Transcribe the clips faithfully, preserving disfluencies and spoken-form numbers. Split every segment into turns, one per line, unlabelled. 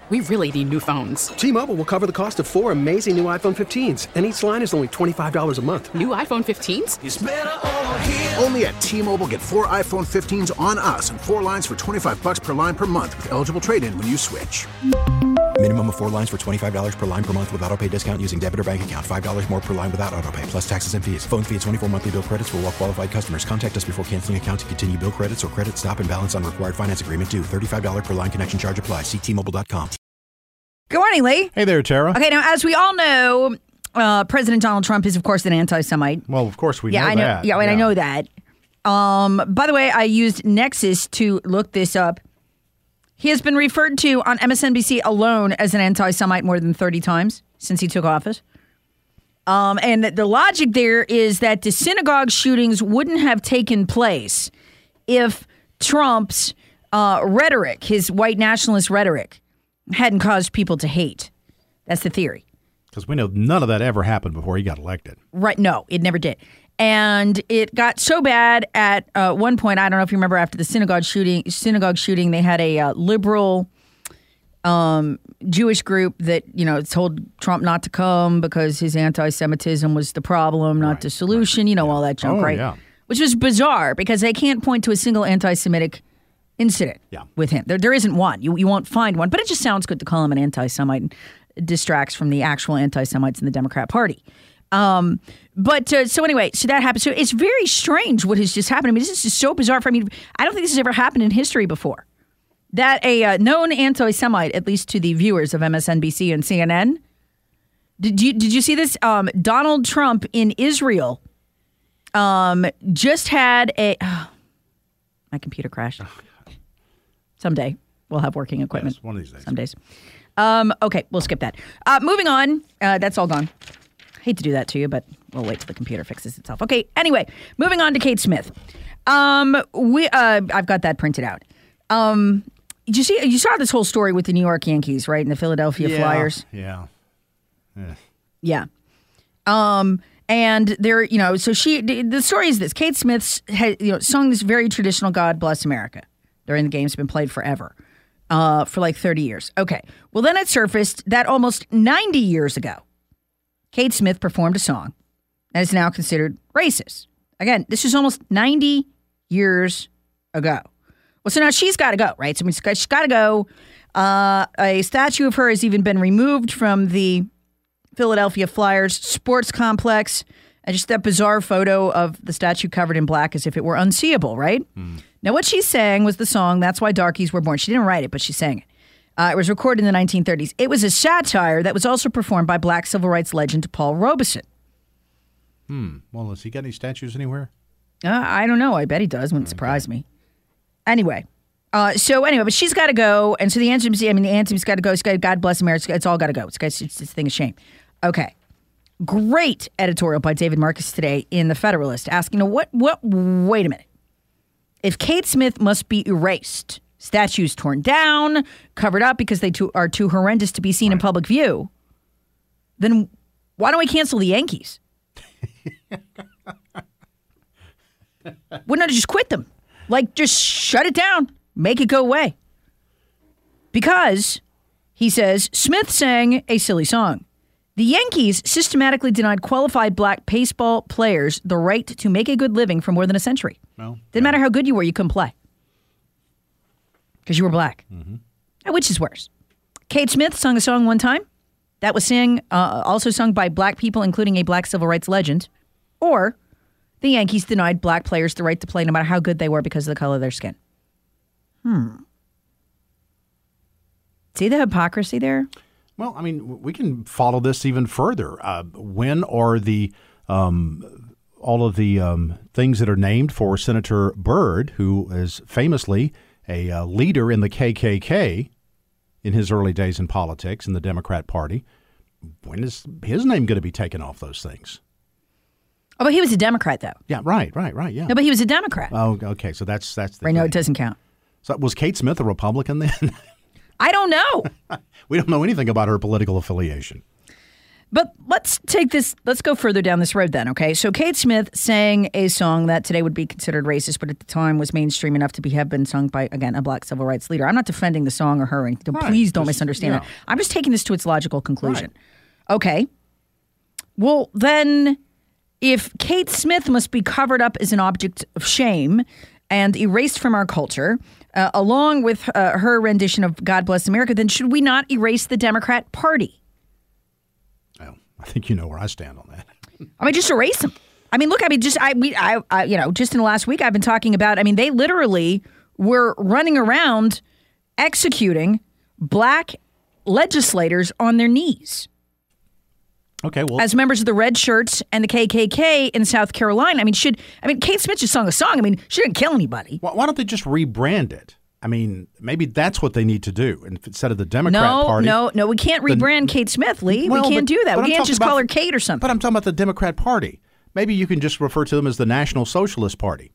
We really need new phones.
T-Mobile will cover the cost of four amazing new iPhone fifteens, and each line is only twenty-five dollars a month.
New iPhone fifteens?
It's better over here.
Only at T-Mobile, get four iPhone fifteens on us and four lines for twenty-five dollars per line per month with eligible trade-in when you switch.
Minimum of four lines for twenty-five dollars per line per month with autopay discount using debit or bank account. five dollars more per line without autopay, plus taxes and fees. Phone fee at twenty-four monthly bill credits for well-qualified customers. Contact us before canceling account to continue bill credits or credit stop and balance on required finance agreement due. thirty-five dollars per line connection charge applies. See T Mobile dot com.
Good morning, Lee.
Hey there, Tara.
Okay, now, as we all know, uh, President Donald Trump is, of course, an anti-Semite.
Well, of course we
yeah,
know
I know,
that.
Yeah, yeah, I know that. Um, by the way, I used Nexus to look this up. He has been referred to on M S N B C alone as an anti-Semite more than thirty times since he took office. Um, and the logic there is that the synagogue shootings wouldn't have taken place if Trump's uh, rhetoric, his white nationalist rhetoric, hadn't caused people to hate. That's the theory.
Because we know none of that ever happened before he got elected.
Right. No, it never did. And it got so bad at uh, one point, I don't know if you remember, after the synagogue shooting, synagogue shooting, they had a uh, liberal um, Jewish group that, you know, told Trump not to come because his anti-Semitism was the problem, not
right,
the solution,
right.
you know,
yeah.
all that junk,
oh,
right?
Yeah.
Which was bizarre because they can't point to a single anti-Semitic incident
yeah.
with him. There, there isn't one. You, you won't find one. But it just sounds good to call him an anti-Semite and it distracts from the actual anti-Semites in the Democrat Party. Um, but uh, so anyway, so that happened. So it's very strange what has just happened. I mean, this is just so bizarre. For I mean, I don't think this has ever happened in history before. That a uh, known anti-Semite, at least to the viewers of M S N B C and C N N, did you did you see this? Um, Donald Trump in Israel um, just had a. Oh, my computer crashed. Someday we'll have working equipment.
Yes, one of these days.
Some days. Um, okay, we'll skip that. Uh, moving on. Uh, that's all gone. Hate to do that to you, but we'll wait till the computer fixes itself. Okay, anyway, moving on to Kate Smith. Um, we uh, I've got that printed out. Um, did you see? You saw this whole story with the New York Yankees, right, and the Philadelphia
yeah,
Flyers.
Yeah. Yeah.
Yeah. Um, and there, you know, so she. The story is this: Kate Smith had, you know, sung this very traditional "God Bless America" during the game's been played forever, uh, for like thirty years. Okay. Well, then it surfaced that almost ninety years ago, Kate Smith performed a song that is now considered racist. Again, this is almost ninety years ago. Well, so now she's got to go, right? So she's got to go. Uh, a statue of her has even been removed from the Philadelphia Flyers sports complex. And just that bizarre photo of the statue covered in black as if it were unseeable, right? Mm. Now, what she sang was the song, That's Why Darkies Were Born. She didn't write it, but she sang it. Uh, it was recorded in the nineteen thirties. It was a satire that was also performed by black civil rights legend Paul Robeson.
Hmm. Well, has he got any statues anywhere?
Uh, I don't know. I bet he does. Wouldn't okay. surprise me. Anyway. Uh, so anyway, but she's got to go. And so the anthem, I mean, the anthem's got to go. It's got God Bless America. It's all got to go. It's, it's, it's this thing of shame. Okay. Great editorial by David Marcus today in The Federalist asking, what, what, wait a minute. If Kate Smith must be erased, statues torn down, covered up because they too, are too horrendous to be seen right. in public view, then why don't we cancel the Yankees? Wouldn't I just quit them? Like, just shut it down. Make it go away. Because, he says, Smith sang a silly song. The Yankees systematically denied qualified black baseball players the right to make a good living for more than a century.
Well,
Didn't
yeah.
matter how good you were, you couldn't play. Because you were black.
Mm-hmm.
Which is worse? Kate Smith sung a song one time that was sing, uh, also sung by black people, including a black civil rights legend. Or the Yankees denied black players the right to play no matter how good they were because of the color of their skin. Hmm. See the hypocrisy there?
Well, I mean, we can follow this even further. Uh, when are the um, all of the um, things that are named for Senator Byrd, who is famously a uh, leader in the K K K in his early days in politics in the Democrat Party, when is his name going to be taken off those things?
Oh, but he was a Democrat, though.
Yeah, right, right, right, yeah.
No, but he was a Democrat.
Oh, okay, so that's that's the
right.
thing.
No, it doesn't count.
So was Kate Smith a Republican then?
I don't know.
We don't know anything about her political affiliation.
But let's take this, let's go further down this road then, okay? So Kate Smith sang a song that today would be considered racist, but at the time was mainstream enough to be have been sung by, again, a black civil rights leader. I'm not defending the song or her. And
Right.
please don't
Just,
misunderstand
you
that.
know.
I'm just taking this to its logical conclusion. Okay. Well, then if Kate Smith must be covered up as an object of shame and erased from our culture, uh, along with uh, her rendition of God Bless America, then should we not erase the Democrat Party?
Well, I think you know where I stand on that.
I mean, just erase them. I mean, look, I mean, just, I, we, I, I, you know, just in the last week, I've been talking about, I mean, they literally were running around executing black legislators on their knees.
Okay, well,
As members of the Red Shirts and the K K K in South Carolina. I mean, should, I mean, Kate Smith just sung a song. I mean, she didn't kill anybody.
why why don't they just rebrand it? I mean, maybe that's what they need to do and instead of the Democrat
No,
Party.
no, no, we can't rebrand Kate Smith, Lee.
Well,
we can't
but-
do that.
but
We
I'm
can't
talking
just call
about-
her Kate or something.
But I'm talking about the Democrat Party. Maybe you can just refer to them as the National Socialist Party.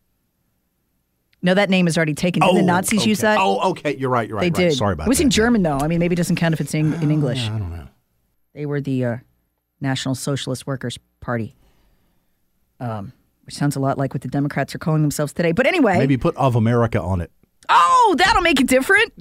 No, that name is already taken. Did the Nazis
okay.
use that?
Oh, okay. You're right. You're right.
They
right.
did.
Sorry about
It was
that.
in German, though. I mean, maybe it doesn't count if it's in, in English.
I don't know.
They were the uh, National Socialist Workers Party, um, which sounds a lot like what the Democrats are calling themselves today. But anyway.
Maybe put of America on it.
Oh, that'll make it different.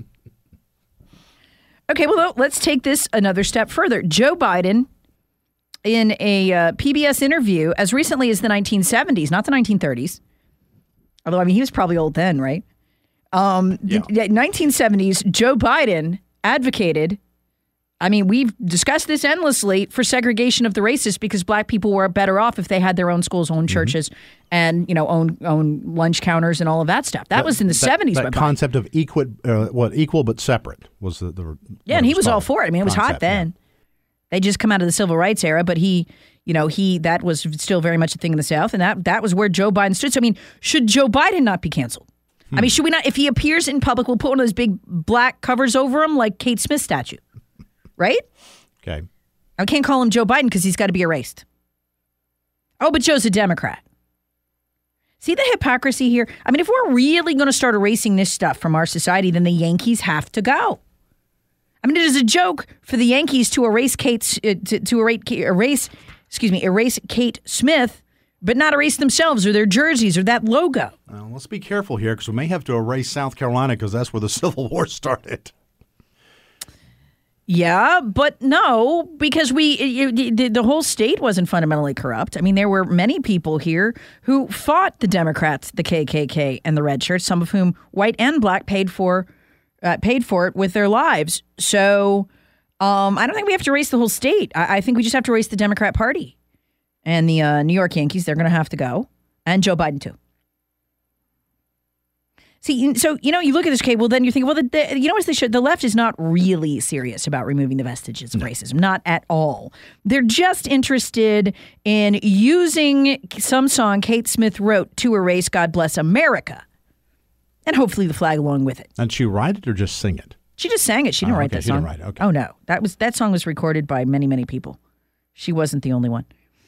Okay, well, let's take this another step further. Joe Biden, in a uh, P B S interview as recently as the nineteen seventies, not the nineteen thirties, although, I mean, he was probably old then, right? Um,
Yeah.
The nineteen seventies, Joe Biden advocated, I mean, we've discussed this endlessly, for segregation of the races because black people were better off if they had their own schools, own churches, and, you know, own own lunch counters and all of that stuff. That, was in the
That-
seventies.
That
by Biden.
concept of equal, uh, what equal but separate was the, the
Yeah, and he was all for it. I mean, it was hot
Concept, yeah.
then. They just come out of the civil rights era, but he, you know, he that was still very much a thing in the South, and that that was where Joe Biden stood. So, I mean, should Joe Biden not be canceled? I mean, should we not? If he appears in public, we'll put one of those big black covers over him, like Kate Smith statue, right?
Okay.
I can't call him Joe Biden because he's got to be erased. Oh, but Joe's a Democrat. See the hypocrisy here? I mean, if we're really going to start erasing this stuff from our society, then the Yankees have to go. I mean, it is a joke for the Yankees to erase Kate, uh, to, to erase, erase, excuse me, erase Kate Smith, but not erase themselves or their jerseys or that logo.
Well, let's be careful here because we may have to erase South Carolina because that's where the Civil War started.
Yeah, but no, because we it, it, the, the whole state wasn't fundamentally corrupt. I mean, there were many people here who fought the Democrats, the K K K, and the Red Shirts, some of whom, white and black, paid for uh, paid for it with their lives. So um, I don't think we have to erase the whole state. I, I think we just have to erase the Democrat Party. And the uh, New York Yankees, they're going to have to go. And Joe Biden, too. See, so, you know, you look at this, okay, well, then you think, well, the, the, you know what they should? The left is not really serious about removing the vestiges of racism. Not at all. They're just interested in using some song Kate Smith wrote to erase God Bless America. And hopefully the flag along with it.
And she write it or just sing it?
She just sang it. She didn't
Oh,
write
okay,
that
she
song.
didn't write it, okay.
Oh, no. That was that song was recorded by many, many people. She wasn't the only one.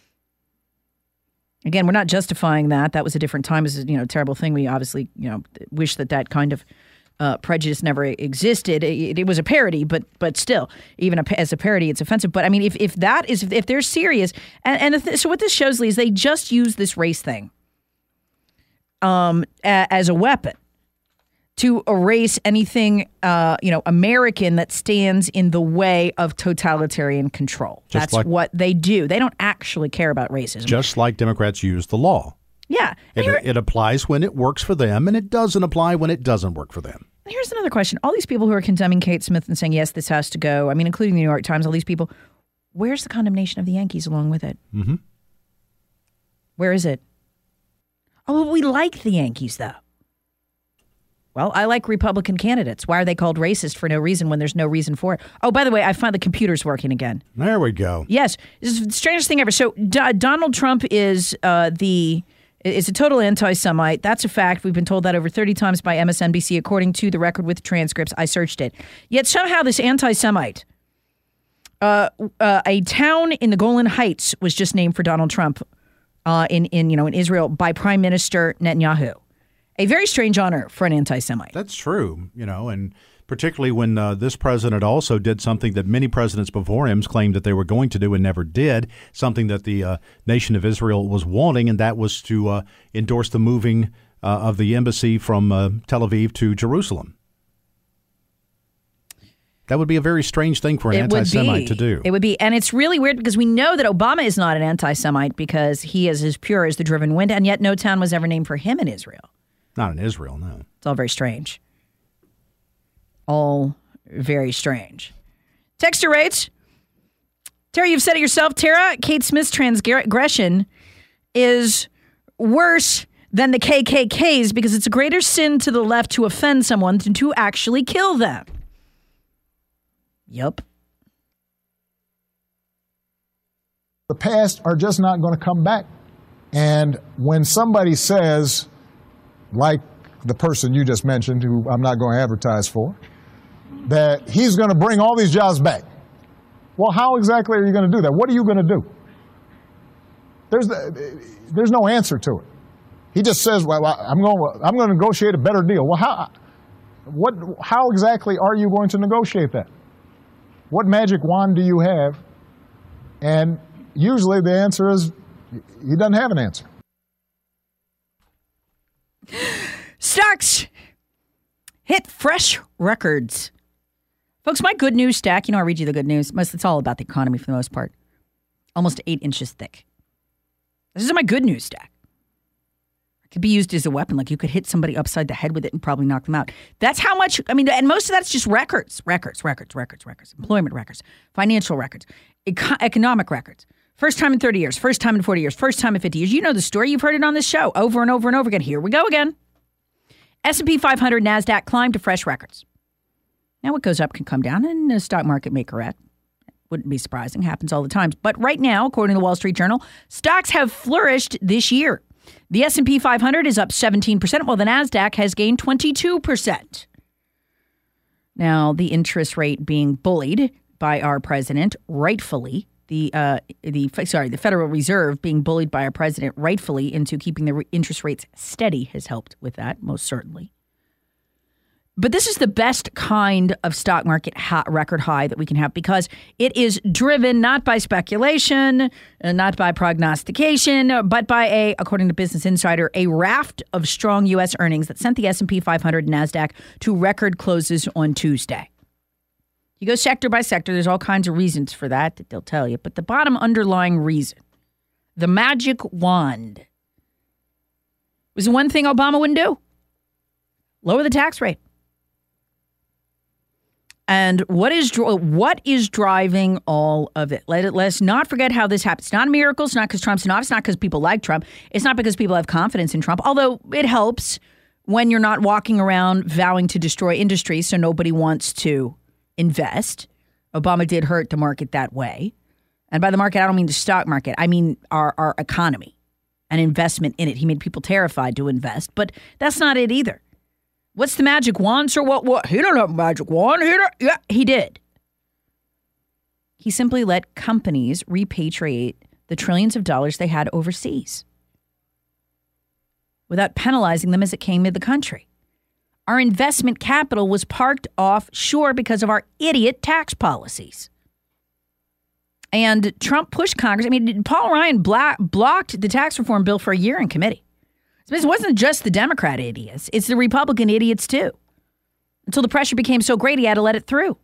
Again, we're not justifying that. That was a different time. It's a you know terrible thing. We obviously you know wish that that kind of uh, prejudice never existed. It, it was a parody, but but still, even a, as a parody, it's offensive. But I mean, if if that is if they're serious, and and th- so what this shows, Lee, is they just use this race thing um, a, as a weapon to erase anything, uh, you know, American that stands in the way of totalitarian control.
Just
That's
like-
what they do. They don't actually care about racism.
Just like Democrats use the law.
yeah. And
It,
here-
it applies when it works for them, and it doesn't apply when it doesn't work for them.
here's another question. All these people who are condemning Kate Smith and saying, yes, this has to go, I mean, including the New York Times, all these people, where's the condemnation of the Yankees along with it?
Mm-hmm.
Where is it? Oh, well, we like the Yankees, though. Well, I like Republican candidates. Why are they called racist for no reason when there's no reason for it? Oh, by the way, I find the computer's working again.
There we go.
Yes, this is the strangest thing ever. So D- Donald Trump is uh, the is a total anti-Semite. That's a fact. We've been told that over thirty times by M S N B C, according to the record with transcripts. I searched it. Yet somehow this anti-Semite, uh, uh, a town in the Golan Heights was just named for Donald Trump uh, in in you know in Israel by Prime Minister Netanyahu. A very strange honor for an anti-Semite.
That's true, you know, and particularly when uh, this president also did something that many presidents before him claimed that they were going to do and never did, something that the uh, nation of Israel was wanting, and that was to uh, endorse the moving uh, of the embassy from uh, Tel Aviv to Jerusalem. That would be a very strange thing for an
It would
anti-Semite
be.
to do.
It would be. And it's really weird because we know that Obama is not an anti-Semite because he is as pure as the driven wind, and yet no town was ever named for him in Israel.
Not in Israel, no.
It's all very strange. All very strange. Texture rates. Tara, you've said it yourself. Tara, Kate Smith's transgression is worse than the K K K's because it's a greater sin to the left to offend someone than to actually kill them. Yup.
The past are just not going to come back. And when somebody says, like the person you just mentioned, who I'm not going to advertise for, that he's going to bring all these jobs back. Well, how exactly are you going to do that? What are you going to do? There's, there's no answer to it. He just says, well, I'm going, I'm going to negotiate a better deal. Well, how, what, how exactly are you going to negotiate that? What magic wand do you have? And usually the answer is he doesn't have an answer.
Stocks hit fresh records. Folks, my good news stack, you know I read you the good news. Most It's all about the economy for the most part. Almost eight inches thick. This is my good news stack. Could be used as a weapon. Like you could hit somebody upside the head with it and probably knock them out. That's how much, I mean, and most of that's just records, records, records, records, records, employment records, financial records, eco- economic records. First time in thirty years, first time in forty years, first time in fifty years. You know the story. You've heard it on this show over and over and over again. Here we go again. S and P five hundred, NASDAQ climbed to fresh records. Now what goes up can come down and the stock market may correct. Wouldn't be surprising. Happens all the time. But right now, according to the Wall Street Journal, stocks have flourished this year. The S and P five hundred is up seventeen percent, while the NASDAQ has gained twenty-two percent. Now, the interest rate being bullied by our president, rightfully, the uh, the sorry, the Federal Reserve being bullied by our president, rightfully, into keeping the re- interest rates steady has helped with that, most certainly. But this is the best kind of stock market ha- record high that we can have because it is driven not by speculation, uh, not by prognostication, but by a, according to Business Insider, a raft of strong U S earnings that sent the S and P five hundred and NASDAQ to record closes on Tuesday. You go sector by sector, there's all kinds of reasons for that that they'll tell you. But the bottom underlying reason, the magic wand, was the one thing Obama wouldn't do. Lower the tax rate. And what is what is driving all of it? Let it, let's not forget how this happens. It's not a miracle. It's not because Trump's in office. It's not because people like Trump. It's not because people have confidence in Trump, although it helps when you're not walking around vowing to destroy industry so nobody wants to invest. Obama did hurt the market that way. And by the market, I don't mean the stock market. I mean our, our economy and investment in it. He made people terrified to invest, but that's not it either. What's the magic wand, sir? What? What? He don't have a magic wand. He don't, yeah, he did. He simply let companies repatriate the trillions of dollars they had overseas without penalizing them as it came into the country. Our investment capital was parked offshore because of our idiot tax policies. And Trump pushed Congress. I mean, Paul Ryan bla- blocked the tax reform bill for a year in committee. So it wasn't just the Democrat idiots. It's the Republican idiots, too. Until the pressure became so great, he had to let it through.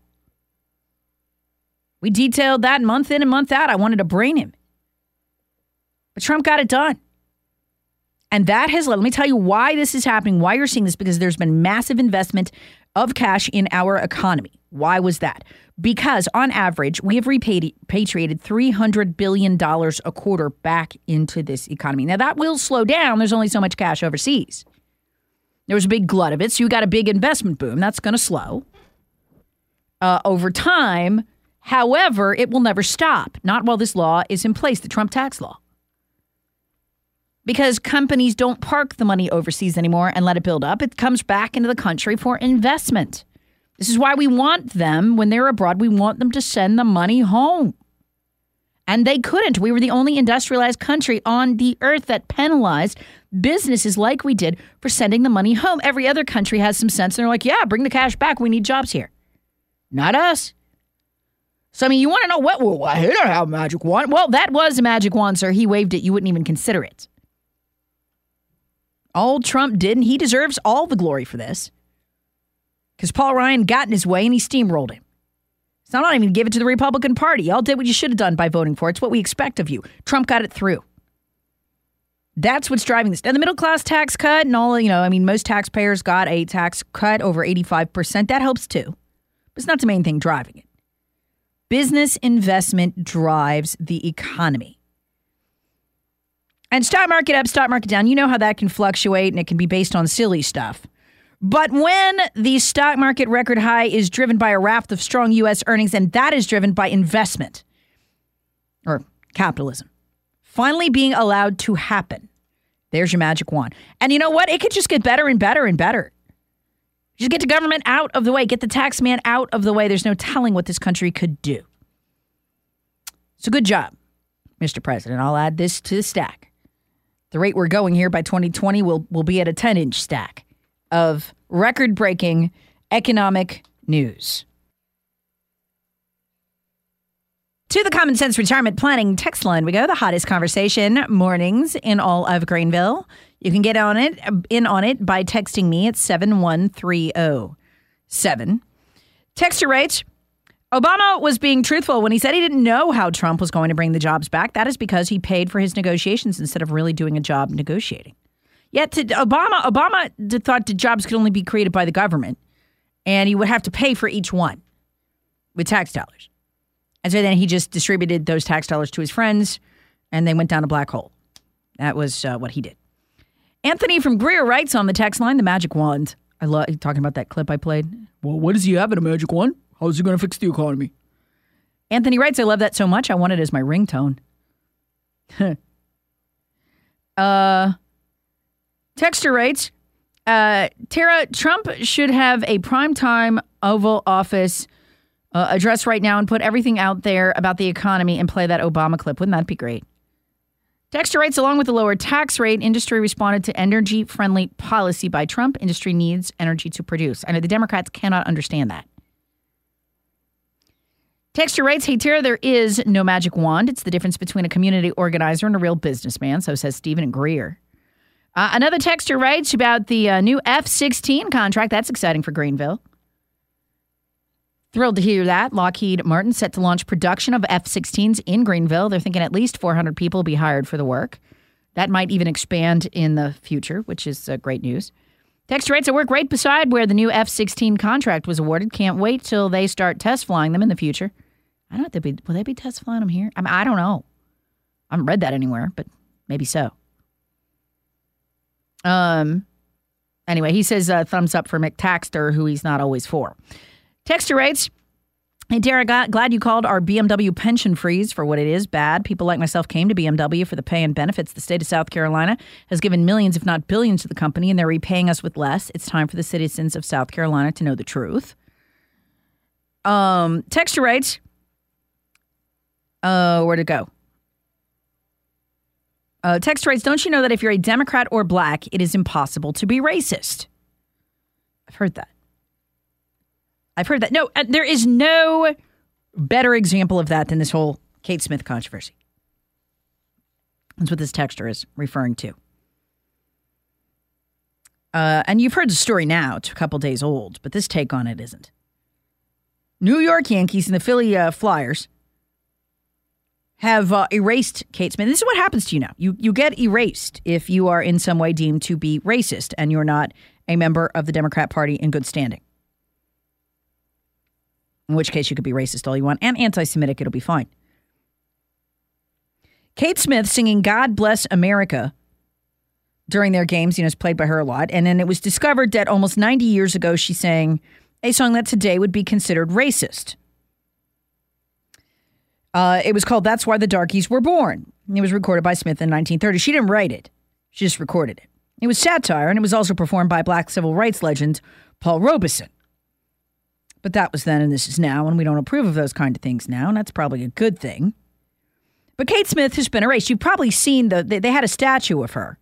We detailed that month in and month out. I wanted to brain him. But Trump got it done. And that has led, let me tell you why this is happening, why you're seeing this, because there's been massive investment of cash in our economy. Why was that? Because on average, we have repatriated three hundred billion dollars a quarter back into this economy. Now, that will slow down. There's only so much cash overseas. There was a big glut of it, so you got a big investment boom. That's going to slow uh, over time. However, it will never stop, not while this law is in place, the Trump tax law. Because companies don't park the money overseas anymore and let it build up. It comes back into the country for investment. This is why we want them, when they're abroad, we want them to send the money home. And they couldn't. We were the only industrialized country on the earth that penalized businesses like we did for sending the money home. Every other country has some sense. And they're like, yeah, bring the cash back. We need jobs here. Not us. So, I mean, you want to know what? Well, I don't have a magic wand. Well, that was a magic wand, sir. He waved it. You wouldn't even consider it. All Trump did, and he deserves all the glory for this, because Paul Ryan got in his way and he steamrolled him. So I'm not even going to give it to the Republican Party. Y'all did what you should have done by voting for it. It's what we expect of you. Trump got it through. That's what's driving this. And the middle class tax cut and all, you know, I mean, most taxpayers got a tax cut over eighty-five percent. That helps too. But it's not the main thing driving it. Business investment drives the economy. And stock market up, stock market down. You know how that can fluctuate, and it can be based on silly stuff. But when the stock market record high is driven by a raft of strong U S earnings, and that is driven by investment or capitalism finally being allowed to happen, there's your magic wand. And you know what? It could just get better and better and better. Just get the government out of the way. Get the tax man out of the way. There's no telling what this country could do. So good job, Mister President. I'll add this to the stack. The rate we're going here by twenty twenty will will be at a ten-inch stack of record-breaking economic news. To the Common Sense Retirement Planning text line we go, the hottest conversation mornings in all of Greenville. You can get on it in on it by texting me at seven one three zero seven. Texter writes, Obama was being truthful when he said he didn't know how Trump was going to bring the jobs back. That is because he paid for his negotiations instead of really doing a job negotiating. Yet to Obama, Obama thought the jobs could only be created by the government, and he would have to pay for each one with tax dollars. And so then he just distributed those tax dollars to his friends, and they went down a black hole. That was uh, what he did. Anthony from Greer writes on the text line, the magic wand. I love talking about that clip I played. Well, what does he have in a magic wand? How's he going to fix the economy? Anthony writes, I love that so much, I want it as my ringtone. uh... Texter writes, uh, Tara, Trump should have a primetime Oval Office uh, address right now and put everything out there about the economy and play that Obama clip. Wouldn't that be great? Texter writes, along with the lower tax rate, industry responded to energy-friendly policy by Trump. Industry needs energy to produce. I know the Democrats cannot understand that. Texter writes, hey, Tara, there is no magic wand. It's the difference between a community organizer and a real businessman. So says Stephen and Greer. Uh, another texter writes about the uh, new F sixteen contract. That's exciting for Greenville. Thrilled to hear that. Lockheed Martin set to launch production of F sixteens in Greenville. They're thinking at least four hundred people will be hired for the work. That might even expand in the future, which is uh, great news. Texter writes, I work right beside where the new F sixteen contract was awarded. Can't wait till they start test flying them in the future. I don't know if they'll be, will they be test flying them here? I mean, I don't know. I haven't read that anywhere, but maybe so. Um. Anyway, he says uh, thumbs up for McTaxter, who he's not always for. Texter writes, hey, Derek, glad you called our B M W pension freeze for what it is, bad. People like myself came to B M W for the pay and benefits. The state of South Carolina has given millions, if not billions, to the company, and they're repaying us with less. It's time for the citizens of South Carolina to know the truth. Um. Texter writes, uh, where'd it go? Uh, text writes, don't you know that if you're a Democrat or black, it is impossible to be racist? I've heard that. I've heard that. No, uh, there is no better example of that than this whole Kate Smith controversy. That's what this texter is referring to. Uh, and you've heard the story now. It's a couple days old, but this take on it isn't. New York Yankees and the Philly uh, Flyers have uh, erased Kate Smith. This is what happens to you now. You you get erased if you are in some way deemed to be racist and you're not a member of the Democrat Party in good standing. In which case you could be racist all you want and anti-Semitic, it'll be fine. Kate Smith singing God Bless America during their games, you know, it's played by her a lot. And then it was discovered that almost ninety years ago she sang a song that today would be considered racist. Uh, it was called That's Why the Darkies Were Born. It was recorded by Smith in nineteen thirty. She didn't write it. She just recorded it. It was satire, and it was also performed by black civil rights legend Paul Robeson. But that was then, and this is now, and we don't approve of those kind of things now, and that's probably a good thing. But Kate Smith has been erased. You've probably seen the, they, they had a statue of her,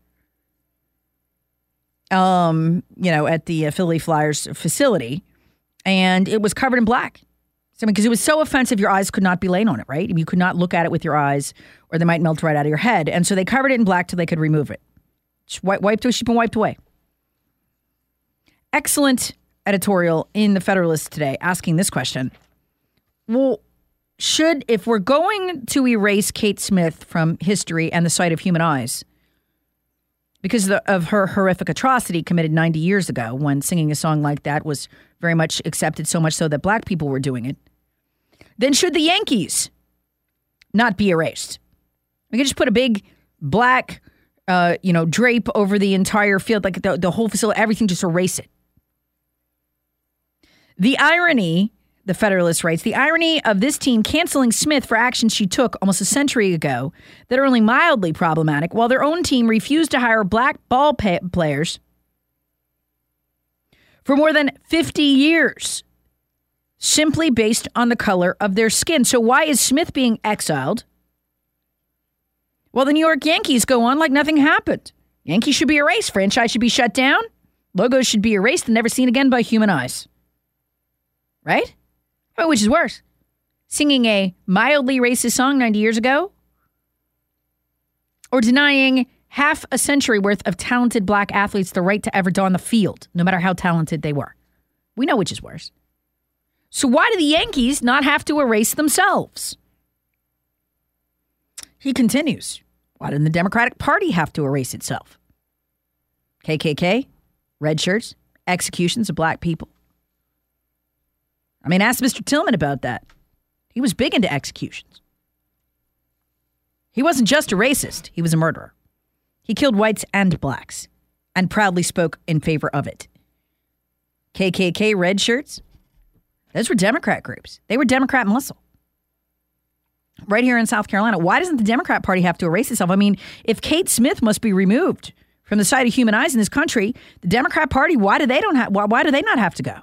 um, you know, at the uh, Philly Flyers facility, and it was covered in black. So, because it was so offensive, your eyes could not be laid on it, right? You could not look at it with your eyes, or they might melt right out of your head. And so they covered it in black till they could remove it. She wiped, wiped, she's been wiped away. Excellent editorial in the Federalist today asking this question. Well, should, if we're going to erase Kate Smith from history and the sight of human eyes because of, the, of her horrific atrocity committed ninety years ago when singing a song like that was very much accepted, so much so that black people were doing it, then should the Yankees not be erased? We could just put a big black, uh, you know, drape over the entire field, like the, the whole facility, everything, just erase it. The irony, the Federalist writes, the irony of this team canceling Smith for actions she took almost a century ago that are only mildly problematic, while their own team refused to hire black ball pay- players for more than fifty years, simply based on the color of their skin. So why is Smith being exiled? Well, the New York Yankees go on like nothing happened. Yankees should be erased. Franchise should be shut down. Logos should be erased and never seen again by human eyes. Right? I mean, which is worse? Singing a mildly racist song ninety years ago? Or denying half a century worth of talented black athletes the right to ever don the field, no matter how talented they were? We know which is worse. So why do the Yankees not have to erase themselves? He continues. Why didn't the Democratic Party have to erase itself? K K K, red shirts, executions of black people. I mean, ask Mister Tillman about that. He was big into executions. He wasn't just a racist. He was a murderer. He killed whites and blacks and proudly spoke in favor of it. K K K red shirts, those were Democrat groups. They were Democrat muscle. Right here in South Carolina. Why doesn't the Democrat Party have to erase itself? I mean, if Kate Smith must be removed from the sight of human eyes in this country, the Democrat Party, why do they don't have? Why, why do they not have to go?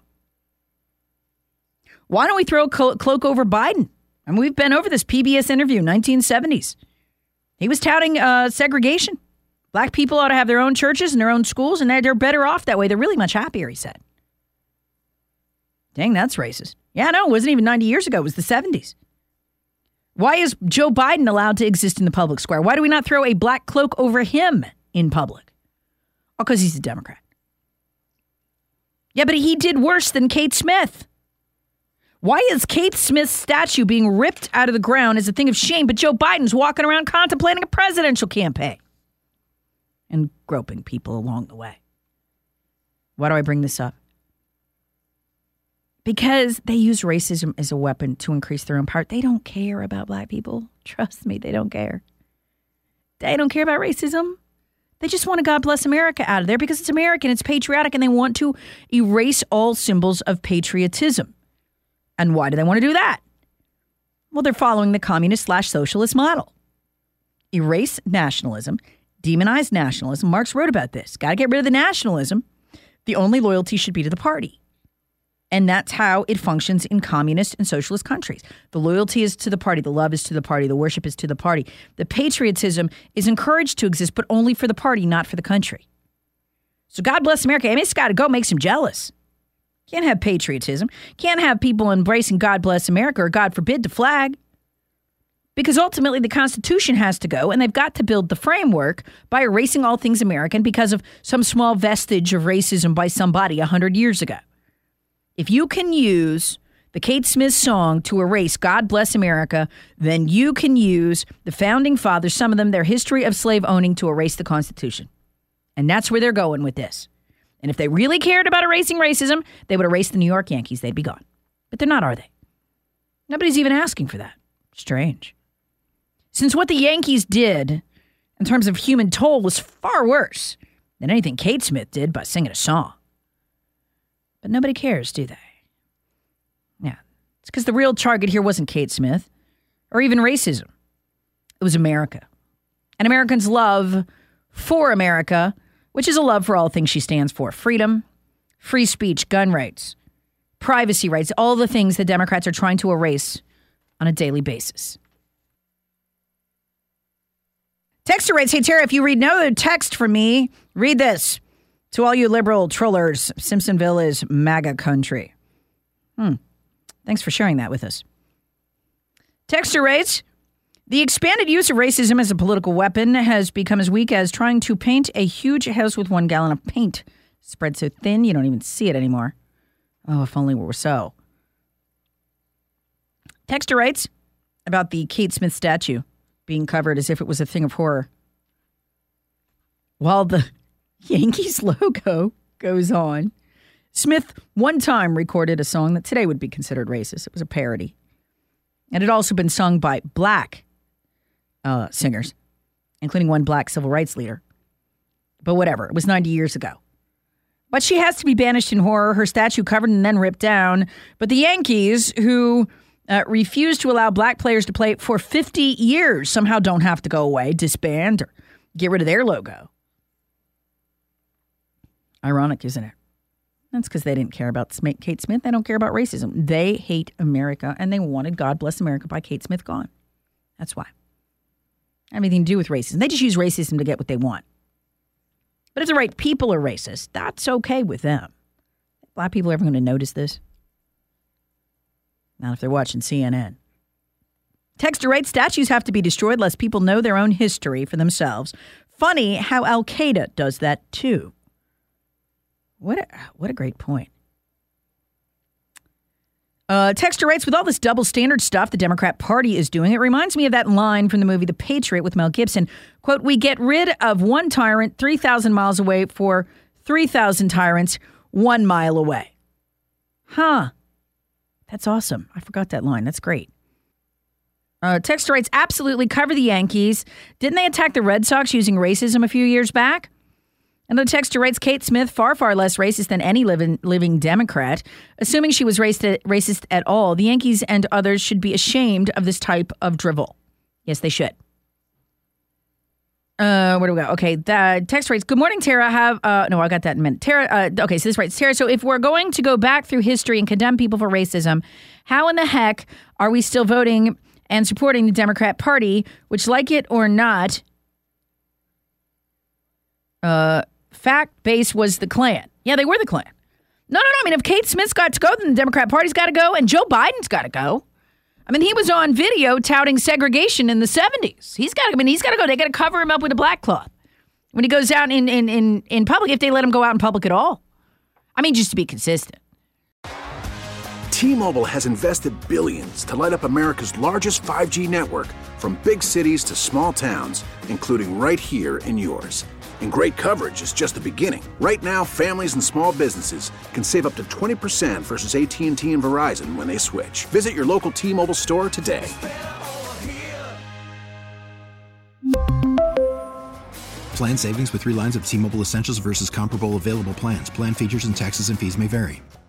Why don't we throw a cloak over Biden? I mean, we've been over this P B S interview, nineteen seventies. He was touting uh, segregation. Black people ought to have their own churches and their own schools, and they're, they're better off that way. They're really much happier, he said. Dang, that's racist. Yeah, no, it wasn't even ninety years ago. It was the seventies. Why is Joe Biden allowed to exist in the public square? Why do we not throw a black cloak over him in public? Oh, because he's a Democrat. Yeah, but he did worse than Kate Smith. Why is Kate Smith's statue being ripped out of the ground as a thing of shame, but Joe Biden's walking around contemplating a presidential campaign and groping people along the way? Why do I bring this up? Because they use racism as a weapon to increase their own power. They don't care about black people. Trust me, they don't care. They don't care about racism. They just want to God bless America out of there because it's American, it's patriotic, and they want to erase all symbols of patriotism. And why do they want to do that? Well, they're following the communist slash socialist model. Erase nationalism, demonize nationalism. Marx wrote about this. Got to get rid of the nationalism. The only loyalty should be to the party. And that's how it functions in communist and socialist countries. The loyalty is to the party. The love is to the party. The worship is to the party. The patriotism is encouraged to exist, but only for the party, not for the country. So God bless America. I mean, it's got to go. Makes him jealous. Can't have patriotism. Can't have people embracing God bless America or God forbid the flag. Because ultimately the Constitution has to go, and they've got to build the framework by erasing all things American because of some small vestige of racism by somebody a hundred years ago. If you can use the Kate Smith song to erase God Bless America, then you can use the Founding Fathers, some of them, their history of slave owning, to erase the Constitution. And that's where they're going with this. And if they really cared about erasing racism, they would erase the New York Yankees. They'd be gone. But they're not, are they? Nobody's even asking for that. Strange. Since what the Yankees did in terms of human toll was far worse than anything Kate Smith did by singing a song. But nobody cares, do they? Yeah. It's because the real target here wasn't Kate Smith or even racism. It was America. And Americans' love for America, which is a love for all things she stands for. Freedom, free speech, gun rights, privacy rights, all the things that Democrats are trying to erase on a daily basis. Texter writes, hey, Tara, if you read no other text from me, read this. To all you liberal trollers, Simpsonville is MAGA country. Hmm. Thanks for sharing that with us. Texter writes, the expanded use of racism as a political weapon has become as weak as trying to paint a huge house with one gallon of paint. Spread so thin you don't even see it anymore. Oh, if only it were so. Texter writes about the Kate Smith statue being covered as if it was a thing of horror, while the Yankees logo goes on. Smith one time recorded a song that today would be considered racist. It was a parody. And it had also been sung by black uh, singers, including one black civil rights leader. But whatever, it was ninety years ago. But she has to be banished in horror, her statue covered and then ripped down. But the Yankees, who uh, refused to allow black players to play for fifty years, somehow don't have to go away, disband, or get rid of their logo. Ironic, isn't it? That's because they didn't care about Kate Smith. They don't care about racism. They hate America, and they wanted God Bless America by Kate Smith gone. That's why. Anything to do with racism. They just use racism to get what they want. But if the right people are racist, that's okay with them. Black people are ever going to notice this? Not if they're watching C N N. Texter writes, statues have to be destroyed lest people know their own history for themselves. Funny how Al-Qaeda does that too. What a, what a great point. Uh, Texter writes, with all this double standard stuff the Democrat Party is doing, it reminds me of that line from the movie The Patriot with Mel Gibson. Quote, we get rid of one tyrant three thousand miles away for three thousand tyrants one mile away. Huh. That's awesome. I forgot that line. That's great. Uh, Texter writes, absolutely cover the Yankees. Didn't they attack the Red Sox using racism a few years back? And the texter writes, Kate Smith, far, far less racist than any living, living Democrat. Assuming she was racist, racist at all, the Yankees and others should be ashamed of this type of drivel. Yes, they should. Uh, where do we go? Okay, the text writes, good morning, Tara. Have uh, No, I got that in a minute. Tara, uh, okay, so this writes, Tara, so if we're going to go back through history and condemn people for racism, how in the heck are we still voting and supporting the Democrat Party, which, like it or not, uh, fact base was the Klan. Yeah, they were the Klan. No, no, no. I mean, if Kate Smith's got to go, then the Democrat Party's got to go, and Joe Biden's got to go. I mean, he was on video touting segregation in the seventies. He's got to. I mean, he's got to go. They got to cover him up with a black cloth when he goes out in, in in in public. If they let him go out in public at all, I mean, just to be consistent.
T-Mobile has invested billions to light up America's largest five G network, from big cities to small towns, including right here in yours. And great coverage is just the beginning. Right now, families and small businesses can save up to twenty percent versus A T and T and Verizon when they switch. Visit your local T-Mobile store today.
Plan savings with three lines of T-Mobile Essentials versus comparable available plans. Plan features and taxes and fees may vary.